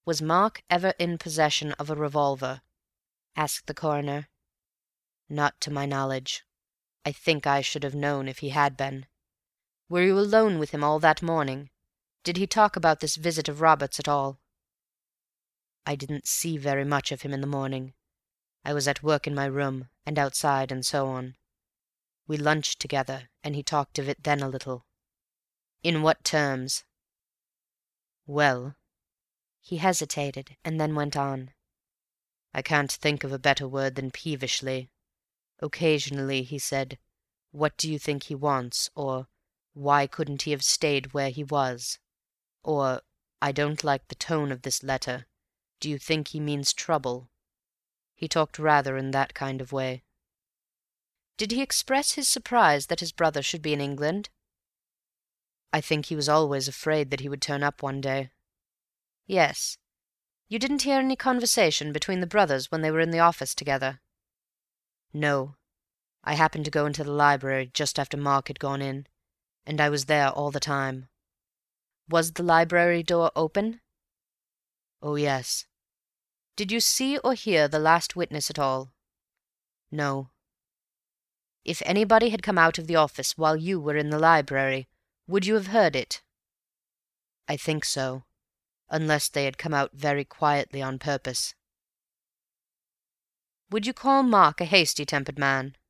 "Was Mark ever in possession of a revolver?" asked the Coroner. "Not to my knowledge. I think I should have known if he had been. Were you alone with him all that morning? Did he talk about this visit of Robert's at all?" "I didn't see very much of him in the morning. I was at work in my room, and outside, and so on. We lunched together, and he talked of it then a little." "In what terms?" "Well," he hesitated, and then went on, "I can't think of a better word than peevishly. Occasionally he said, 'What do you think he wants?' or 'Why couldn't he have stayed where he was?' or 'I don't like the tone of this letter. Do you think he means trouble?' He talked rather in that kind of way." "Did he express his surprise that his brother should be in England?" "I think he was always afraid that he would turn up one day." "Yes. You didn't hear any conversation between the brothers when they were in the office together?" "No. I happened to go into the library just after Mark had gone in, and I was there all the time." "Was the library door open?" "Oh, yes." "Did you see or hear the last witness at all?" "No." "If anybody had come out of the office while you were in the library, would you have heard it?" "I think so, unless they had come out very quietly on purpose." "Would you call Mark a hasty-tempered man?"